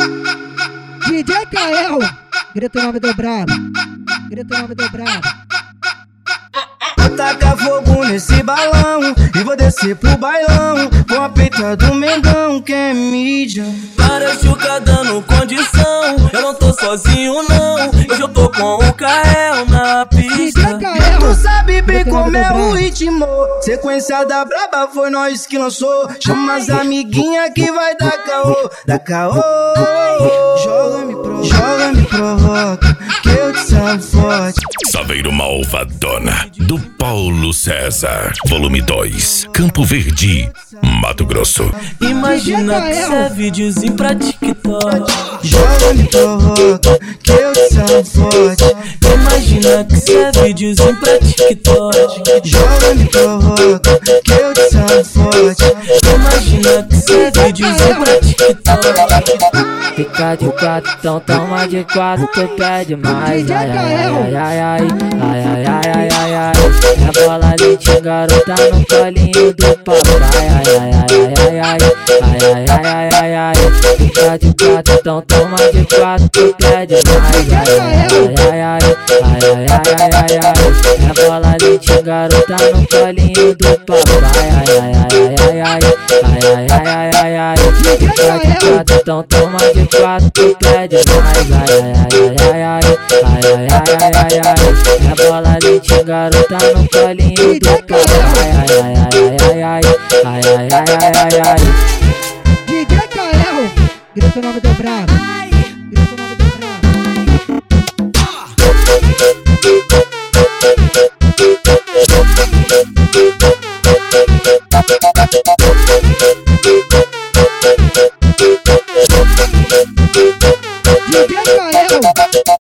DJ Kael, grita o nome do brabo, grita o nome do brabo. Vou tacar fogo nesse balão e vou descer pro bailão com a peita do Mengão, que é mídia. Para Chuca dando condição, eu não tô sozinho não, hoje eu tô com o Kael na pista. Tu sabe bem como é o ritmo, sequência da braba foi nós que lançou. Chama as amiguinhas que vai dar caô, dá caô. Joga, me provoca, que eu te salvo forte. Saveiro Malvadona, do Paulo César, volume 2, Campo Verde, Mato Grosso. Imagina que cê é videozinho pra TikTok. Joga, me provoca, que eu te salvo forte. Imagina que cê é videozinho pra TikTok. Joga, me provoca, que eu te salvo forte. Imagina que cê é videozinho pra TikTok. Fica de quatro, então toma de quatro, tu pede mais. Ai, ai, ai, ai, ai, ai, ai, ai, ai, ai. É bola leite, garota no colinho do papai. Ai, ai, ai, ai, ai, ai, ai, ai, ai, ai. Fica de quatro, então toma de quatro, tu pede mais. Ai, ai, ai, ai, ai, ai, ai, ai, ai. É bola leite, garota no colinho do papai. Ai, ai, ai, ai, ai, ai, ai, ai, ai, ai. Fica de quatro, então toma de quatro, tu pede mais. Ai, ai, ai, ai, ai, ai, ai, ai, ai. É bola leite, garota no colinho do papai. Ai, ai, ai, ai, ai, ai, ai, ai, ai, ai. DJ Kael, grita o nome do brabo, grita o nome do brabo. DJ Kael.